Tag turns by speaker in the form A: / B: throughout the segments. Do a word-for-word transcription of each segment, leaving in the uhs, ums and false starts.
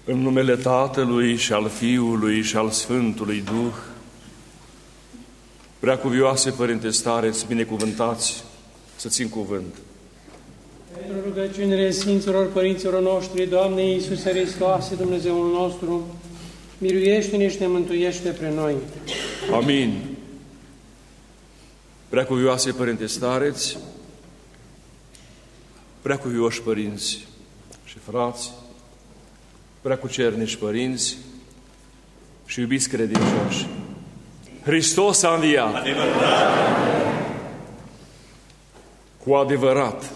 A: În numele Tatălui și al Fiului și al Sfântului Duh, Preacuvioase Părinte Stareț, binecuvântați să țin cuvânt.
B: Pentru rugăciunile Sfinților Părinților noștri, Doamne Iisuse Hristoase, Dumnezeul nostru, miluiește-ne și ne mântuiește pre noi.
A: Amin. Preacuvioase Părinte Stareț, preacuvioși părinți și frați, preacucernici părinți și iubiți credincioși, Hristos a înviat! Adevărat. Cu adevărat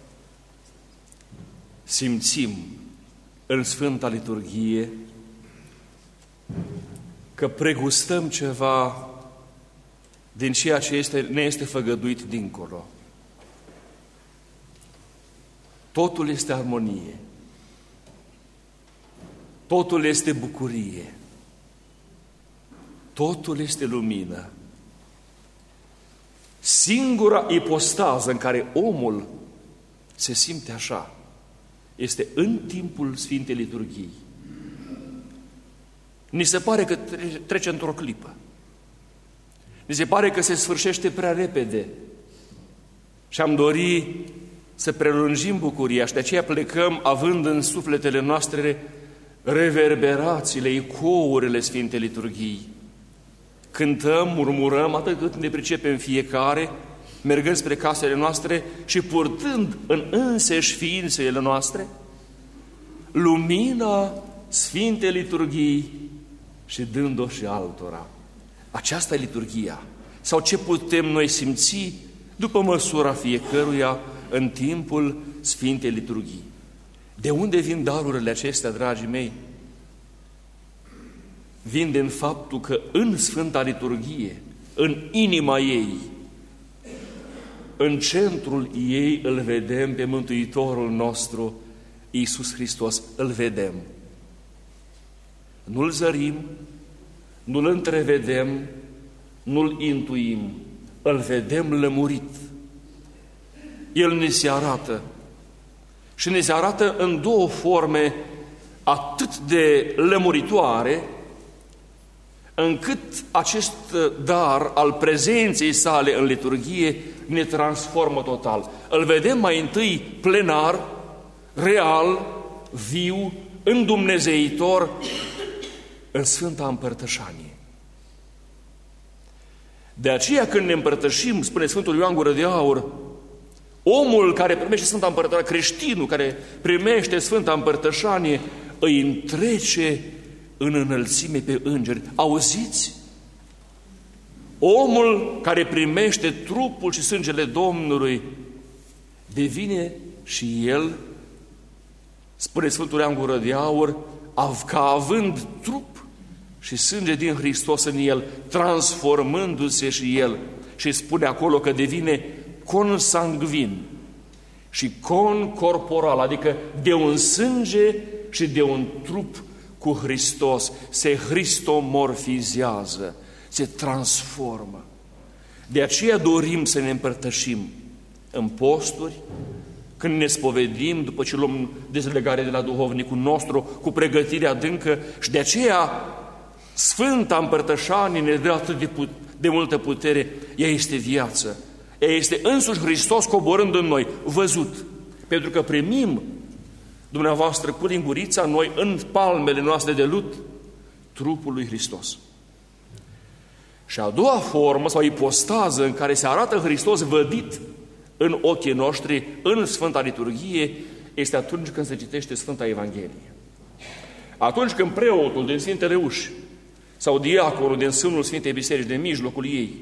A: simțim în Sfânta Liturghie că pregustăm ceva din ceea ce este, ne este făgăduit dincolo. Totul este armonie. Totul este bucurie. Totul este lumină. Singura ipostază în care omul se simte așa este în timpul Sfintei Liturghii. Ni se pare că trece într-o clipă. Ni se pare că se sfârșește prea repede și am dori să prelungim bucuria și de aceea plecăm având în sufletele noastre reverberațiile, ecourile Sfintei Liturghii. Cântăm, murmurăm atât cât ne pricepem fiecare, mergând spre casele noastre și purtând în înseși ființele noastre lumina Sfintei Liturghii și dând-o și altora. Aceasta e liturghia. Sau ce putem noi simți după măsura fiecăruia în timpul Sfintei Liturghii. De unde vin darurile acestea, dragii mei? Vin din faptul că în Sfânta Liturghie, în inima ei, în centrul ei îl vedem pe Mântuitorul nostru, Iisus Hristos, îl vedem. Nu-l zărim, nu-l întrevedem, nu-l intuim, îl vedem lămurit. El ne se arată și ne se arată în două forme atât de lămuritoare, încât acest dar al prezenței sale în liturghie ne transformă total. Îl vedem mai întâi plenar, real, viu, îndumnezeitor, în Sfânta Împărtășanie. De aceea când ne împărtășim, spune Sfântul Ioan Gură de Aur, omul care primește Sfânta Împărtășanie, creștinul care primește Sfânta Împărtășanie, îi întrece în înălțime pe îngeri. Auziți? Omul care primește trupul și sângele Domnului devine și el, spune Sfântul Ioan Gură de Aur, ca având trup și sânge din Hristos în el, transformându-se și el. Și spune acolo că devine consangvin și concorporal, adică de un sânge și de un trup cu Hristos, se hristomorfizează, se transformă. De aceea dorim să ne împărtășim în posturi, când ne spovedim, după ce luăm dezlegare de la duhovnicul nostru, cu pregătire adâncă, și de aceea Sfânta Împărtășanie ne dă atât de, put- de multă putere. Ea este viață. Ea este însuși Hristos coborând în noi, văzut. Pentru că primim, dumneavoastră, cu lingurița, noi în palmele noastre de lut, trupul lui Hristos. Și a doua formă, sau ipostază, în care se arată Hristos vădit în ochii noștri, în Sfânta Liturghie, este atunci când se citește Sfânta Evanghelie. Atunci când preotul din Sfintele Uși sau diaconul din sânul Sfintei Biserici, din mijlocul ei,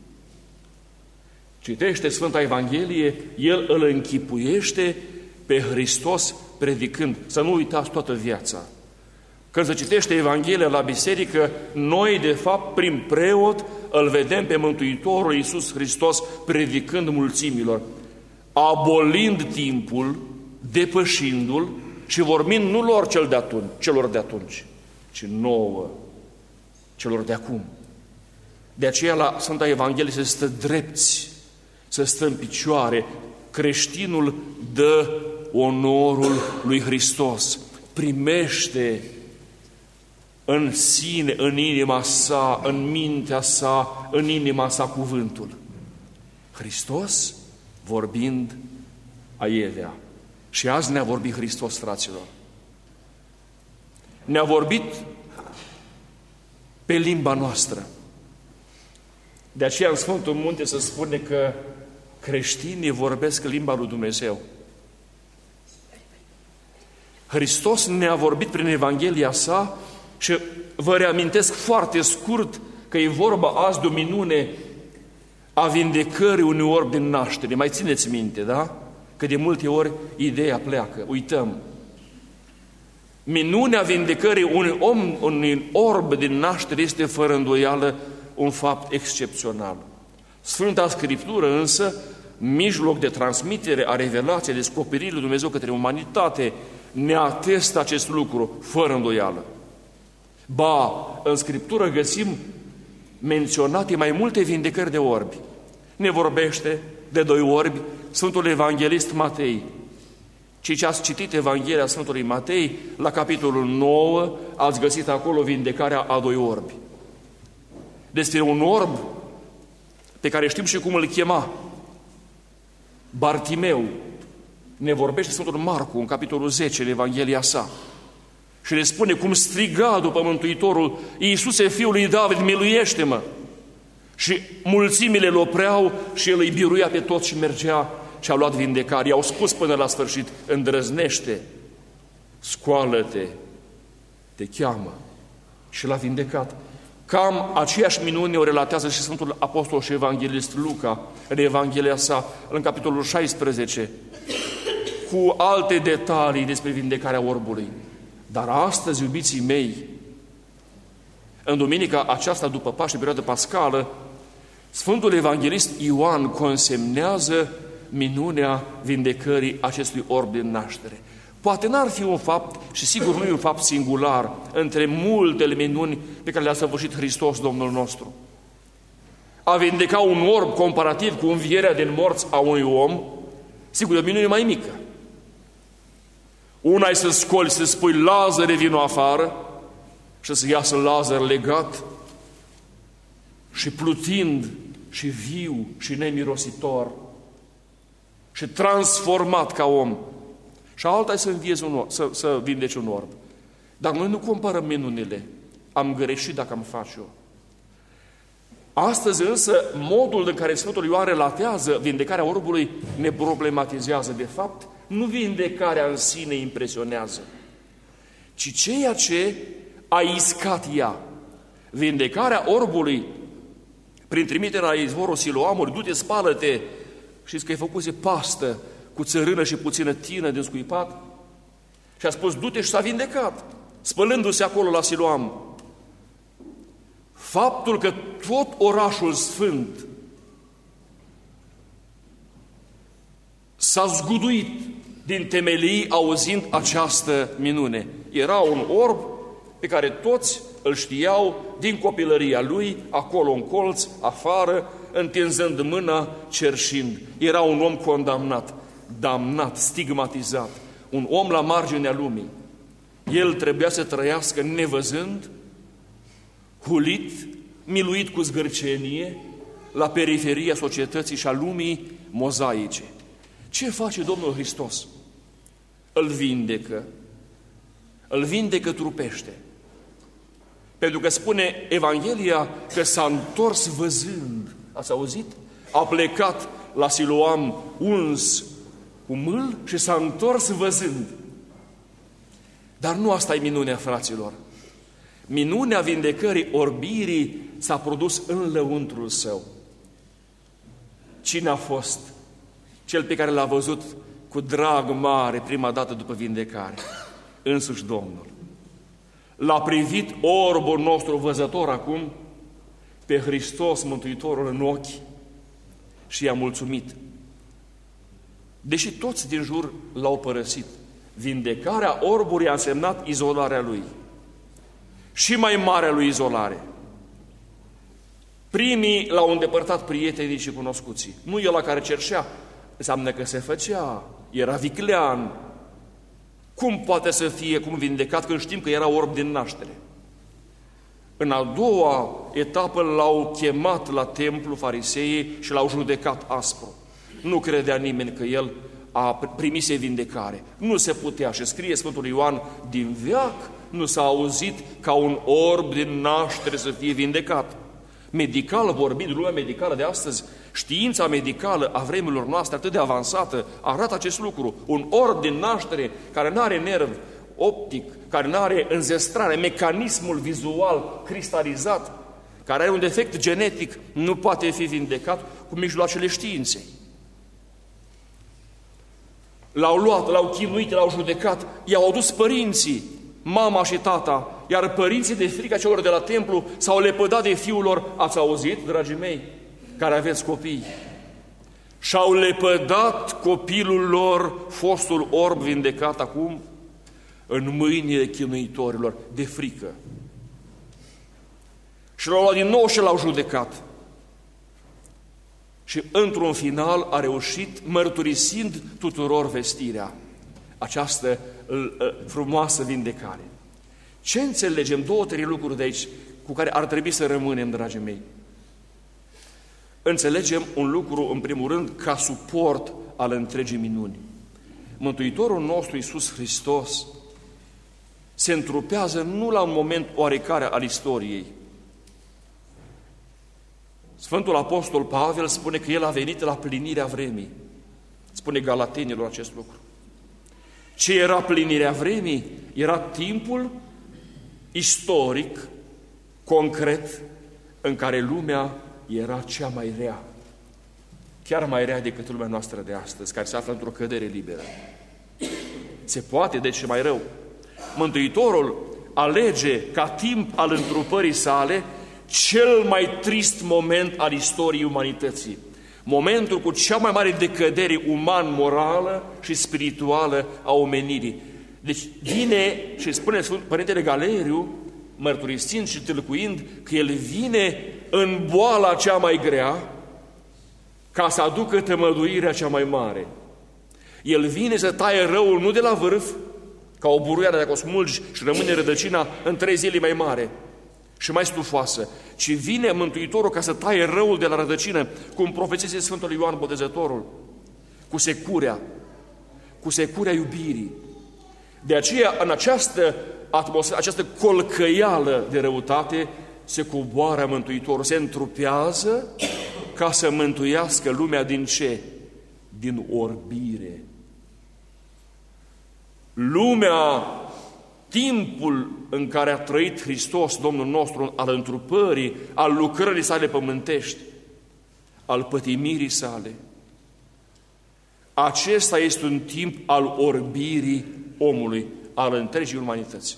A: citește Sfânta Evanghelie, el îl închipuiește pe Hristos predicând. Să nu uitați toată viața. Când se citește Evanghelia la biserică, noi, de fapt, prin preot, îl vedem pe Mântuitorul Iisus Hristos predicând mulțimilor, abolind timpul, depășindu-l și vorbind nu lor cel de atunci, celor de atunci, ci nouă, celor de acum. De aceea la Sfânta Evanghelie se stă drepți, se stă în picioare. Creștinul dă onorul lui Hristos, primește în sine, în inima sa, în mintea sa, în inima sa cuvântul. Hristos vorbind aievea. Și azi ne-a vorbit Hristos, fraților. Ne-a vorbit pe limba noastră. De aceea în Sfântul Munte se spune că creștinii vorbesc limba lui Dumnezeu. Hristos ne-a vorbit prin Evanghelia sa și vă reamintesc foarte scurt că e vorba azi de o minune a vindecării unui orb din naștere. Mai țineți minte, da? Că de multe ori ideea pleacă, uităm. Minunea vindecării unui om, unui orb din naștere este fără îndoială un fapt excepțional. Sfânta Scriptură însă, mijloc de transmitere a revelației, descoperirii lui Dumnezeu către umanitate, ne atestă acest lucru fără îndoială. Ba, în Scriptură găsim menționate mai multe vindecări de orbi. Ne vorbește de doi orbi Sfântul Evanghelist Matei. Cei ce ați citit Evanghelia Sfântului Matei, la capitolul nouă, ați găsit acolo vindecarea a doi orbi. Despre un orb pe care știm și cum îl chema, Bartimeu, ne vorbește Sfântul Marcu în capitolul zece, în Evanghelia sa. Și ne spune cum striga după Mântuitorul: Iisuse, Fiul lui David, miluiește-mă! Și mulțimile îl opreau și el îi biruia pe toți și mergea și a luat vindecare. I-au spus până la sfârșit: îndrăznește, scoală-te, te cheamă. Și l-a vindecat. Cam aceeași minune o relatează și Sfântul Apostol și Evanghelist Luca în Evanghelia sa, în capitolul șaisprezece, cu alte detalii despre vindecarea orbului. Dar astăzi, iubiții mei, în duminica aceasta după Paște, perioadă pascală, Sfântul Evanghelist Ioan consemnează minunea vindecării acestui orb din naștere. Poate n-ar fi un fapt, și sigur nu e un fapt singular, între multele minuni pe care le-a săvârșit Hristos, Domnul nostru. A vindeca un orb comparativ cu învierea din morți a unui om, sigur, e o minune mai mică. Una e să scoli, să spui: Lazare, vino afară, și să iasă Lazar legat și plutind și viu și nemirositor și transformat ca om. Și alta e să înviezi un orb, să, să vindeci un orb. Dar noi nu comparăm minunile. Am greșit dacă am face eu. Astăzi însă, modul în care Sfântul Ioan relatează vindecarea orbului ne problematizează. De fapt, nu vindecarea în sine impresionează, ci ceea ce a iscat ea. Vindecarea orbului, prin trimiterea la izvorul Siloamului: du-te, spală-te. Știți că e făcuse pastă cu țărână și puțină tină din scuipat? Și a spus: du-te, și s-a vindecat, spălându-se acolo la Siloam. Faptul că tot orașul sfânt s-a zguduit din temelii auzind această minune. Era un orb pe care toți îl știau din copilăria lui, acolo în colț, afară, întinzând mâna, cerșind. Era un om condamnat, damnat, stigmatizat, un om la marginea lumii. El trebuia să trăiască nevăzând, hulit, miluit cu zgârcenie, la periferia societății și a lumii mozaice. Ce face Domnul Hristos? Îl vindecă. Îl vindecă trupește. Pentru că spune Evanghelia că s-a întors văzând. Ați auzit? A plecat la Siloam uns cu mâl și s-a întors văzând. Dar nu asta e minunea, fraților. Minunea vindecării orbirii s-a produs în lăuntrul său. Cine a fost cel pe care l-a văzut cu drag mare prima dată după vindecare? Însuși Domnul. L-a privit orbul nostru văzător acum pe Hristos Mântuitorul în ochi și i-a mulțumit. Deși toți din jur l-au părăsit, vindecarea orbului a însemnat izolarea lui. Și mai marea lui izolare. Primii l-au îndepărtat prietenii și cunoscuții. Nu el la care cerșea, înseamnă că se făcea, era viclean. Cum poate să fie cum vindecat când știm că era orb din naștere? În a doua etapă l-au chemat la templu fariseii și l-au judecat aspru. Nu credea nimeni că el a primise vindecare. Nu se putea. Și scrie Sfântul Ioan, din veac nu s-a auzit ca un orb din naștere să fie vindecat. Medical vorbind, lumea medicală de astăzi, știința medicală a vremurilor noastre atât de avansată, arată acest lucru. Un orb din naștere care nu are nerv optic, care nu are înzestrare, mecanismul vizual cristalizat, care are un defect genetic, nu poate fi vindecat cu mijloacele științei. L-au luat, l-au chinuit, l-au judecat, i-au adus părinții, mama și tata, iar părinții de frica celor de la templu s-au lepădat de fiul lor. Ați auzit, dragii mei, care aveți copii? Și-au lepădat copilul lor, fostul orb vindecat acum, în mâinile chinuitorilor, de frică. Și l-au luat din nou și l-au judecat. Și într-un final a reușit, mărturisind tuturor vestirea, această frumoasă vindecare. Ce înțelegem? Două, trei lucruri de aici cu care ar trebui să rămânem, dragii mei. Înțelegem un lucru, în primul rând, ca suport al întregii minuni. Mântuitorul nostru, Iisus Hristos, se întrupează nu la un moment oarecare al istoriei. Sfântul Apostol Pavel spune că El a venit la plinirea vremii. Spune Galatenilor acest lucru. Ce era plinirea vremii? Era timpul istoric, concret, în care lumea era cea mai rea. Chiar mai rea decât lumea noastră de astăzi, care se află într-o cădere liberă. Se poate, deci, mai rău. Mântuitorul alege ca timp al întrupării sale cel mai trist moment al istoriei umanității. Momentul cu cea mai mare decădere uman-morală și spirituală a omenirii. Deci vine și spune Părintele Galeriu, mărturisind și tâlcuind, că el vine în boala cea mai grea ca să aducă tămăduirea cea mai mare. El vine să taie răul nu de la vârf, ca o buruiară dacă o smulgi și rămâne rădăcina în trei zile mai mare și mai stufoasă, ci vine Mântuitorul ca să taie răul de la rădăcină, cum profețește Sfântul Ioan Botezătorul, cu securea, cu securea iubirii. De aceea, în această atmosferă, această colcăială de răutate, se coboară Mântuitorul, se întrupează ca să mântuiască lumea din ce? Din orbire. Lumea, timpul în care a trăit Hristos, Domnul nostru, al întrupării, al lucrării sale pământești, al pătimirii sale, acesta este un timp al orbirii omului, al întregii umanități.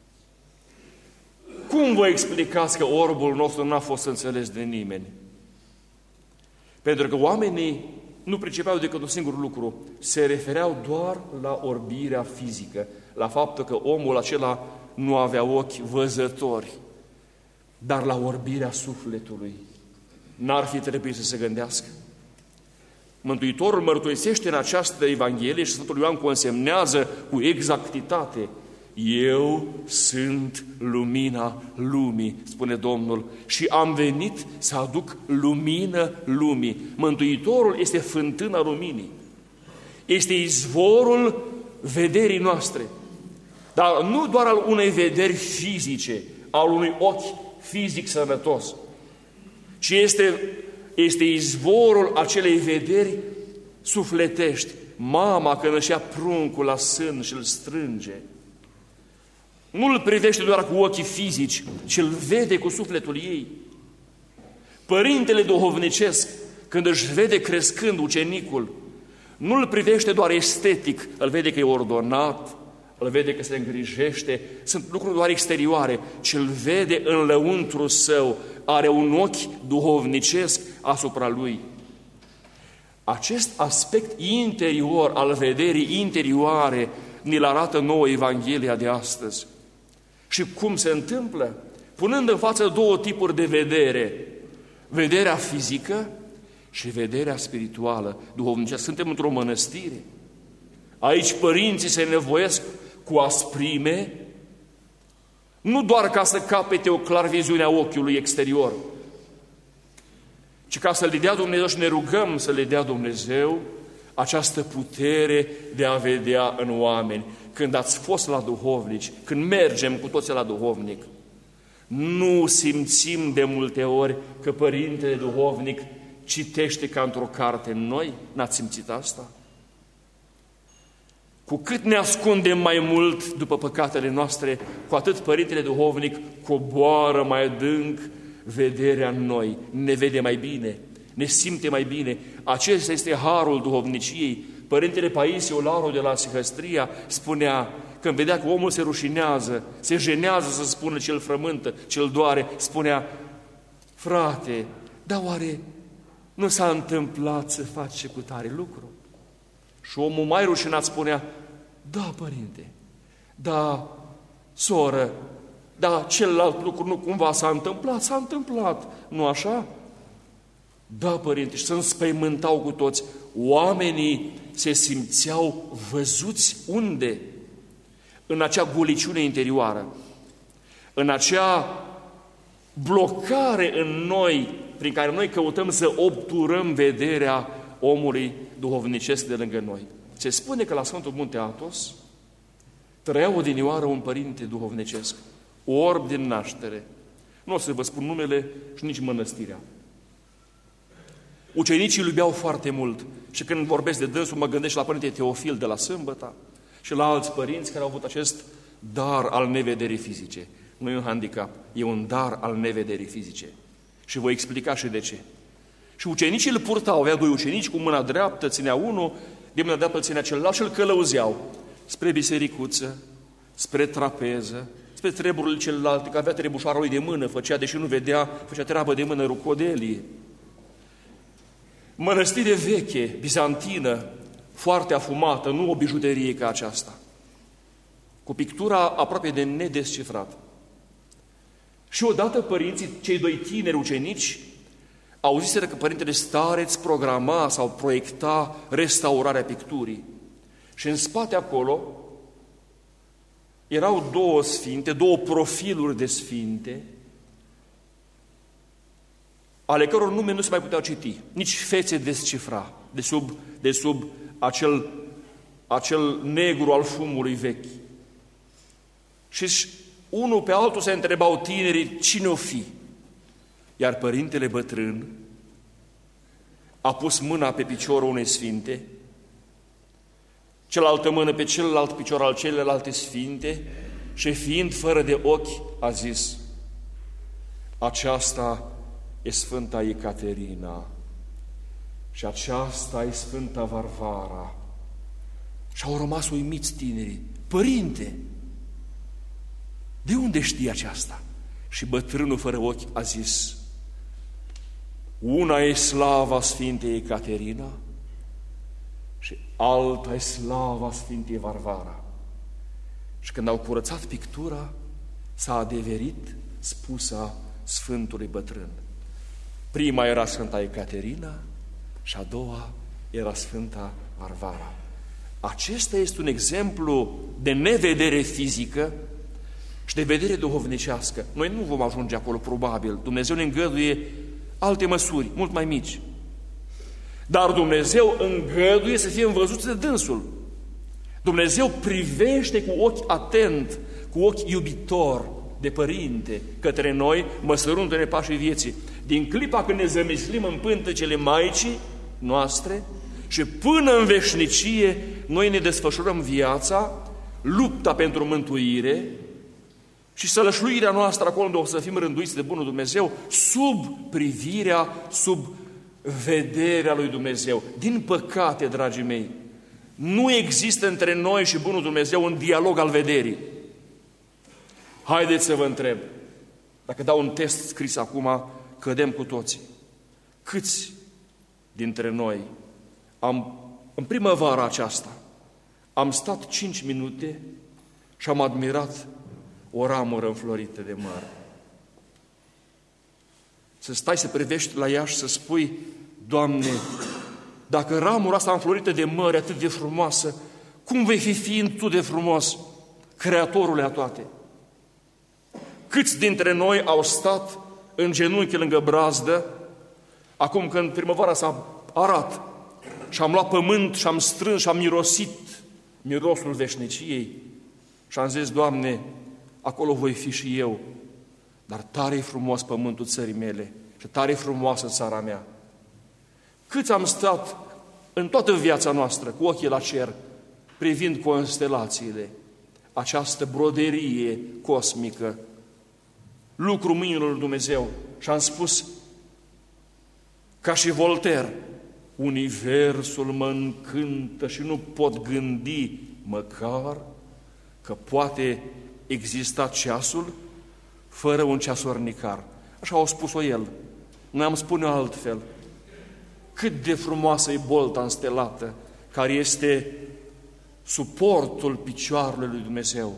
A: Cum vă explicați că orbul nostru n-a fost înțeles de nimeni? Pentru că oamenii nu pricepeau decât un singur lucru, se refereau doar la orbirea fizică, la faptul că omul acela nu avea ochi văzători, dar la orbirea sufletului. N-ar fi trebuit să se gândească. Mântuitorul mărturisește în această Evanghelie și Sfântul Ioan consemnează cu exactitate: eu sunt lumina lumii, spune Domnul, și am venit să aduc lumină lumii. Mântuitorul este fântâna luminii, este izvorul vederii noastre, dar nu doar al unei vederi fizice, al unui ochi fizic sănătos, ci este, este izvorul acelei vederi sufletești. Mama, când își ia pruncul la sân și îl strânge, nu îl privește doar cu ochii fizici, ci îl vede cu sufletul ei. Părintele duhovnicesc, când își vede crescând ucenicul, nu îl privește doar estetic, îl vede că e ordonat, îl vede că se îngrijește, sunt lucruri doar exterioare, ci îl vede în lăuntru său, are un ochi duhovnicesc asupra lui. Acest aspect interior al vederii interioare ni-l arată nouă Evanghelia de astăzi. Și cum se întâmplă? Punând în față două tipuri de vedere, vederea fizică și vederea spirituală, duhovnicească. Suntem într-o mănăstire. Aici părinții se nevoiesc cu asprime Nu doar ca să capete o clarviziune a ochiului exterior, ci ca să le dea Dumnezeu, și ne rugăm să le dea Dumnezeu această putere de a vedea în oameni. Când ați fost la duhovnici, când mergem cu toții la duhovnic, nu simțim de multe ori că Părintele Duhovnic citește ca într-o carte în noi? N-ați simțit asta? Cu cât ne ascundem mai mult după păcatele noastre, cu atât Părintele Duhovnic coboară mai adânc vederea în noi, ne vede mai bine, ne simte mai bine. Acesta este harul duhovniciei. Părintele Paisie Olaru de la Sihăstria spunea, când vedea că omul se rușinează, se jenează să spună ce îl frământă, ce îl doare, spunea, frate, dar oare nu s-a întâmplat să faci cu tare lucru? Și omul mai rușinat spunea, da, părinte, da, soră, da, celălalt lucru nu cumva s-a întâmplat? S-a întâmplat, nu așa? Da, părinte, și se înspăimântau cu toți. Oamenii se simțeau văzuți unde? În acea goliciune interioară, în acea blocare în noi, prin care noi căutăm să obturăm vederea omului duhovnicesc de lângă noi. Se spune că la Sfântul Munte Athos trăia odinioară un părinte duhovnicesc, orb din naștere. Nu o să vă spun numele și nici mănăstirea. Ucenicii îl iubeau foarte mult și când vorbesc de dânsul mă gândesc la Părinte Teofil de la Sâmbăta și la alți părinți care au avut acest dar al nevederii fizice. Nu e un handicap, e un dar al nevederii fizice. Și voi explica și de ce. Și ucenicii îl purtau, avea doi ucenici, cu mâna dreaptă ținea unul, de mâna dreaptă ținea celălalt și îl călăuzeau spre bisericuță, spre trapeză, spre treburile celelalte, că avea trebușoara lui de mână, făcea, deși nu vedea, făcea treabă de mână, rucodelie. Mănăstire veche, bizantină, foarte afumată, nu o bijuterie ca aceasta, cu pictura aproape de nedescifrat. Și odată părinții, cei doi tineri ucenici, auziseră că Părintele Stareț programa sau proiecta restaurarea picturii. Și în spate acolo erau două sfinte, două profiluri de sfinte, ale căror nume nu se mai puteau citi, nici fețe descifra, de sub, de sub acel, acel negru al fumului vechi. Și unul pe altul se întrebau tinerii, cine o fi? Iar Părintele Bătrân a pus mâna pe piciorul unei sfinte, cealaltă mână pe celălalt picior al celelalte sfinte și fiind fără de ochi a zis, aceasta e Sfânta Ecaterina și aceasta e Sfânta Varvara. Și au rămas uimiți tinerii. Părinte, de unde știi aceasta? Și bătrânul fără ochi a zis, una e slava Sfintei Ecaterina și alta e slava Sfintei Varvara. Și când au curățat pictura, s-a adeverit spusa Sfântului Bătrân. Prima era Sfânta Ecaterina și a doua era Sfânta Varvara. Acesta este un exemplu de nevedere fizică și de vedere duhovnicească. Noi nu vom ajunge acolo, probabil. Dumnezeu ne îngăduie alte măsuri, mult mai mici. Dar Dumnezeu îngăduie să fie văzuți de dânsul. Dumnezeu privește cu ochi atent, cu ochi iubitor de părinte către noi, măsărându-ne pașii vieții. Din clipa când ne zămislim în pântecele Maicii noastre și până în veșnicie noi ne desfășurăm viața, lupta pentru mântuire și sălășluirea noastră acolo unde o să fim rânduiți de bunul Dumnezeu, sub privirea, sub vederea lui Dumnezeu. Din păcate, dragii mei, nu există între noi și bunul Dumnezeu un dialog al vederii. Haideți să vă întreb, dacă dau un test scris acum, cădem cu toții. Câți dintre noi am, în primăvara aceasta, am stat cinci minute și am admirat o ramură înflorită de măr? Să stai să privești la ea și să spui, Doamne, dacă ramura asta înflorită de măr e atât de frumoasă, cum vei fi fiind Tu de frumos, Creatorule a toate? Câți dintre noi au stat în genunchi lângă brazdă, acum când primăvara s-a arat și am luat pământ și am strâns și am mirosit mirosul veșniciei și am zis, Doamne, acolo voi fi și eu, dar tare-i frumos pământul țării mele și tare-i frumoasă țara mea. Câți am stat în toată viața noastră cu ochii la cer, privind constelațiile, această broderie cosmică, lucru mâinilor lui Dumnezeu, și am spus, ca și Voltaire, universul mă încântă și nu pot gândi măcar că poate exista ceasul fără un ceasornicar. Așa a spus-o el. Noi am spune altfel. Cât de frumoasă e bolta înstelată, care este suportul picioarelor lui Dumnezeu.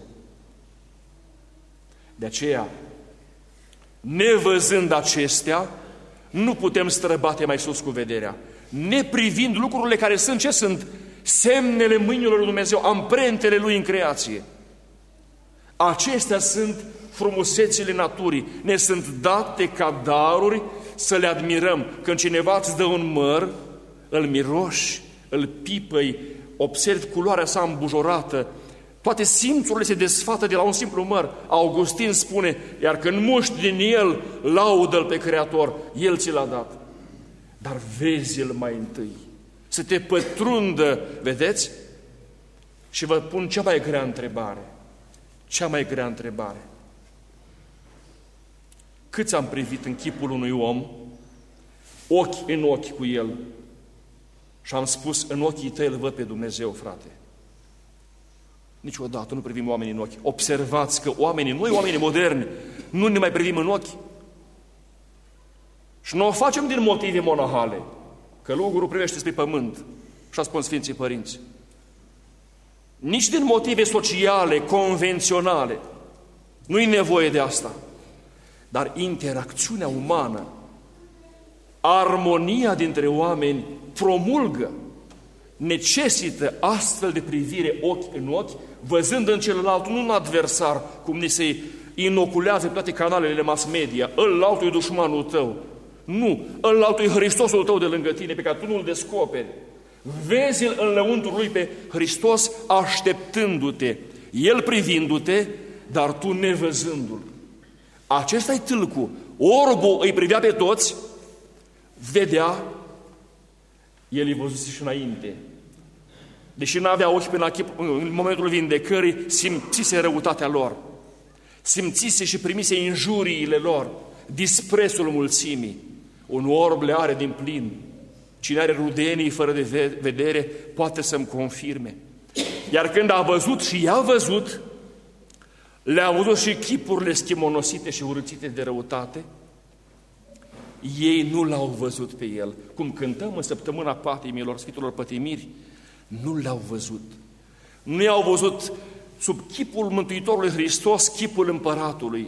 A: De aceea, nevăzând acestea, nu putem străbate mai sus cu vederea. Neprivind lucrurile care sunt, ce sunt? Semnele mâinilor lui Dumnezeu, amprentele Lui în creație. Acestea sunt frumusețile naturii. Ne sunt date ca daruri să le admirăm. Când cineva îți dă un măr, îl miroși, îl pipăi, observi culoarea sa îmbujorată, toate simțurile se desfată de la un simplu măr. Augustin spune, iar când muști din el, laudă-l pe Creator, El ți l-a dat. Dar vezi-l mai întâi, să te pătrundă, vedeți? Și vă pun cea mai grea întrebare. Cea mai grea întrebare. Câți am privit în chipul unui om, ochi în ochi cu el, și am spus, în ochii tăi îl văd pe Dumnezeu, frate. Niciodată nu privim oamenii în ochi. Observați că oamenii, noi oamenii moderni, nu ne mai privim în ochi. Și nu o facem din motive monahale. Călugărul privește spre pământ, așa spun Sfinții Părinți. Nici din motive sociale, convenționale. Nu-i nevoie de asta. Dar interacțiunea umană, armonia dintre oameni promulgă, necesită astfel de privire ochi în ochi, văzând în celălalt nu un adversar, cum ni se inoculează toate canalele mass media, ălaltul e dușmanul tău. Nu, ălaltul e Hristosul tău de lângă tine, pe care tu nu-l descoperi. Vezi-l în lăuntrul lui pe Hristos așteptându-te, El privindu-te, dar tu nevăzându-l. Acesta-i tâlcul. Orbul îi privea pe toți, vedea, el îi văzuse și înainte. Deși n-avea ochi până la chip, în momentul vindecării, simțise răutatea lor. Simțise și primise injuriile lor, disprețul mulțimii. Un orb le are din plin. Cine are rudenii fără de vedere, poate să-mi confirme. Iar când a văzut și i-a văzut, le-a văzut și chipurile schimonosite și urâțite de răutate, ei nu l-au văzut pe el. Cum cântăm în săptămâna patimilor, Sfintelor Pătimiri, nu l-au văzut. Nu i-au văzut sub chipul Mântuitorului Hristos, chipul Împăratului.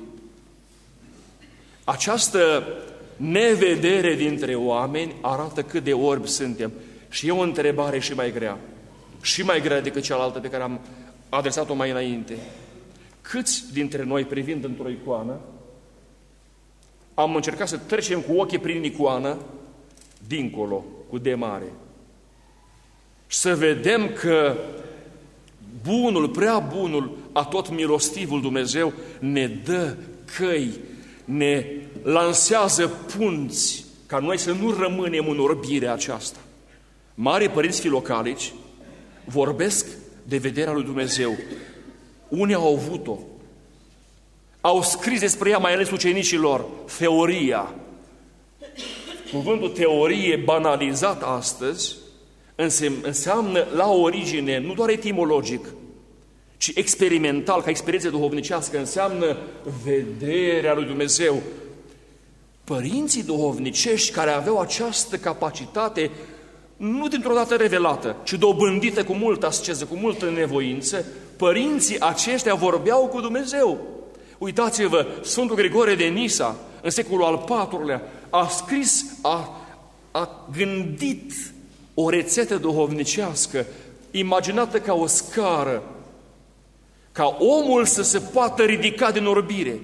A: Această nevedere dintre oameni arată cât de orbi suntem. Și e o întrebare și mai grea. Și mai grea decât cealaltă pe care am adresat-o mai înainte. Câți dintre noi, privind într-o icoană, am încercat să trecem cu ochii prin icoană, dincolo, cu D mare, și să vedem că bunul, prea bunul, atot milostivul Dumnezeu ne dă căi, ne lansează punți, ca noi să nu rămânem în orbirea aceasta. Marii părinți filocalici vorbesc de vederea lui Dumnezeu. Unii au avut-o. Au scris despre ea, mai ales ucenicilor, teoria. Cuvântul teorie banalizat astăzi înseamnă la origine, nu doar etimologic, ci experimental, ca experiență duhovnicească, înseamnă vederea lui Dumnezeu. Părinții duhovnicești care aveau această capacitate, nu dintr-o dată revelată, ci dobândită cu multă asceză, cu multă nevoință, părinții aceștia vorbeau cu Dumnezeu. Uitați-vă, Sfântul Grigore de Nisa, în secolul al patrulea, a scris, a, a gândit o rețetă duhovnicească, imaginată ca o scară, ca omul să se poată ridica din orbire.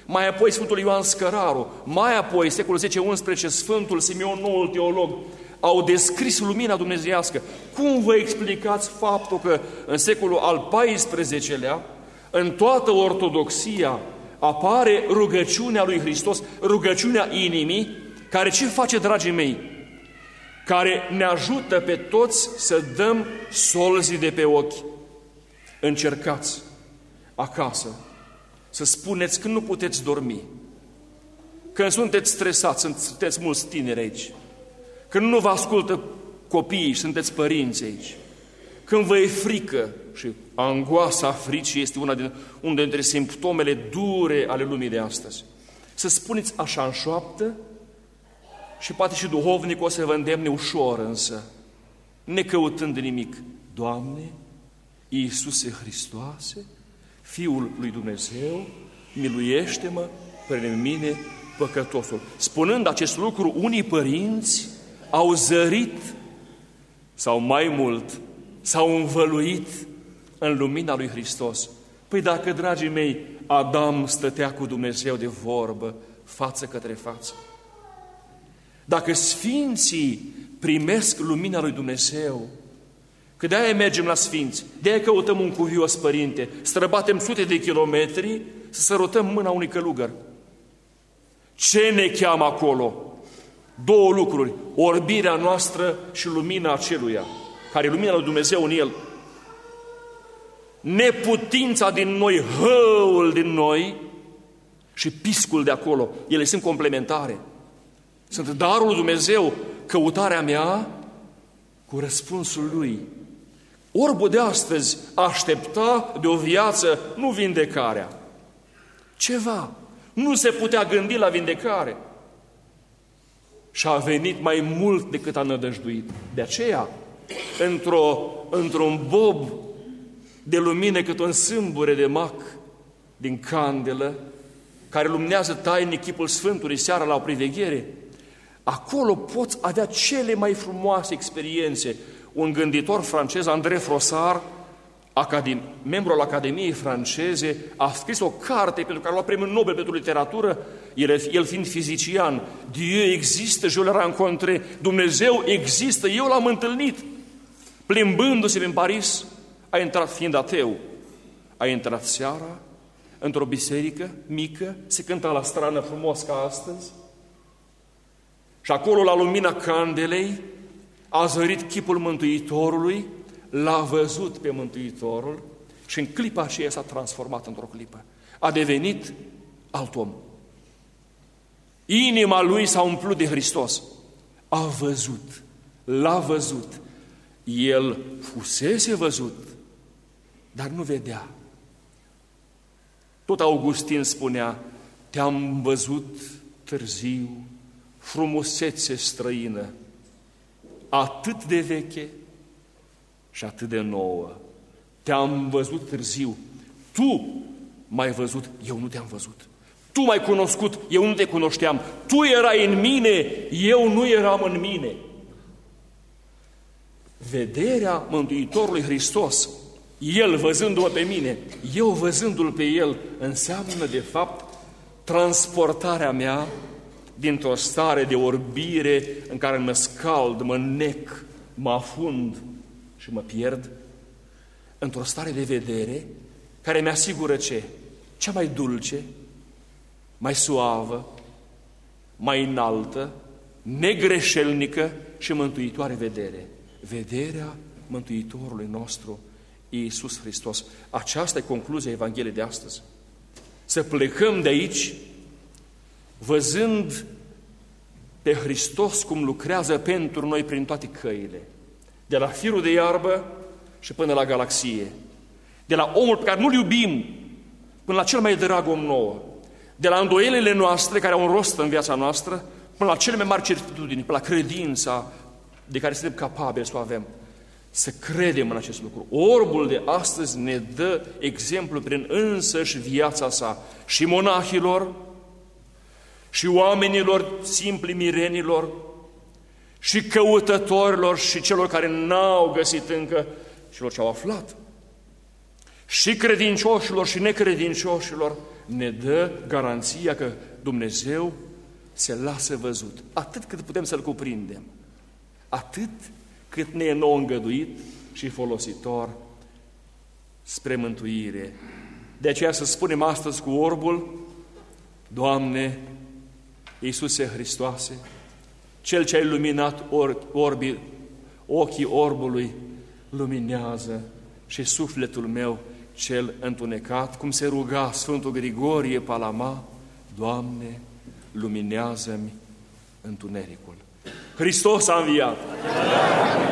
A: mai apoi Sfântul Ioan Scăraru, mai apoi, secolul zece unsprezece, Sfântul Simeon, noul teolog, au descris lumina dumnezeiască. Cum vă explicați faptul că în secolul al paisprezecelea, în toată ortodoxia, apare rugăciunea lui Hristos, rugăciunea inimii, care ce face, dragii mei? Care ne ajută pe toți să dăm solzii de pe ochi. Încercați acasă să spuneți când nu puteți dormi, când sunteți stresați, sunteți mulți tineri aici, când nu vă ascultă copiii și sunteți părinți aici, când vă e frică, și angoasa fricii este una din, unul dintre simptomele dure ale lumii de astăzi, să spuneți așa în șoaptă și poate și duhovnic o să vă îndemne ușor, însă, necăutând nimic: Doamne, Iisuse Hristoase, Fiul lui Dumnezeu, miluiește-mă pe mine, păcătosul. Spunând acest lucru, unii părinți au zărit, sau mai mult, s-au învăluit în lumina lui Hristos. Păi dacă, dragii mei, Adam stătea cu Dumnezeu de vorbă, față către față, dacă sfinții primesc lumina lui Dumnezeu, că de-aia mergem la sfinți, de-aia căutăm un cuvios, părinte, străbatem sute de kilometri să sărutăm mâna unui călugăr. Ce ne cheamă acolo? Două lucruri: orbirea noastră și lumina aceluia, care e lumina lui Dumnezeu în el. Neputința din noi, hăul din noi și piscul de acolo. Ele sunt complementare. Sunt darul lui Dumnezeu, căutarea mea cu răspunsul lui. Orbul de astăzi aștepta de o viață, nu vindecarea. Ceva. Nu se putea gândi la vindecare. Și a venit mai mult decât a nădăjduit. De aceea, într-o, într-un bob de lumină cât un sâmbure de mac din candelă, care luminează tainic chipul Sfântului seara la o priveghere, acolo poți avea cele mai frumoase experiențe. Un gânditor francez, André Frossard, academ, membru al Academiei franceze, a scris o carte pentru care a luat premiul Nobel pentru literatură, el, el fiind fizician. Dieu există, je le rencontre. Dumnezeu există, eu l-am întâlnit. Plimbându-se în Paris, a intrat, fiind ateu, a intrat seara într-o biserică mică, se cânta la strană frumos ca astăzi, și acolo, la lumina candelei, a zărit chipul Mântuitorului, l-a văzut pe Mântuitorul și în clipa aceea s-a transformat într-o clipă. A devenit alt om. Inima lui s-a umplut de Hristos. A văzut, l-a văzut. El fusese văzut, dar nu vedea. Tot Augustin spunea: te-am văzut târziu, frumusețe străină, atât de veche și atât de nouă. Te-am văzut târziu. Tu m-ai văzut, eu nu te-am văzut. Tu m-ai cunoscut, eu nu te cunoșteam. Tu erai în mine, eu nu eram în mine. Vederea Mântuitorului Hristos, El văzându-mă pe mine, eu văzându-L pe El, înseamnă de fapt transportarea mea dintr-o stare de orbire în care mă scald, mă nec, mă afund și mă pierd, într-o stare de vedere care mi-asigură ce? Cea mai dulce, mai suavă, mai înaltă, negreșelnică și mântuitoare vedere. Vederea Mântuitorului nostru, Iisus Hristos. Aceasta e concluzia Evangheliei de astăzi. Să plecăm de aici văzând pe Hristos cum lucrează pentru noi prin toate căile. De la firul de iarbă și până la galaxie. De la omul pe care nu-l iubim până la cel mai drag om nouă. De la îndoielile noastre care au un rost în viața noastră până la cele mai mari certitudini, până la credința de care suntem capabili să o avem. Să credem în acest lucru. Orbul de astăzi ne dă exemplu prin însăși viața sa. Și monahilor, și oamenilor simpli, mirenilor, și căutătorilor, și celor care n-au găsit încă, celor ce au aflat, și credincioșilor și necredincioșilor, ne dă garanția că Dumnezeu se lasă văzut, atât cât putem să-L cuprindem, atât cât ne e nou îngăduit și folositor spre mântuire. De aceea să spunem astăzi cu orbul: Doamne, Iisuse Hristoase, Cel ce ai luminat or, orbii, ochii orbului, luminează și sufletul meu cel întunecat, cum se ruga Sfântul Grigorie Palama: Doamne, luminează-mi întunericul. Hristos a înviat!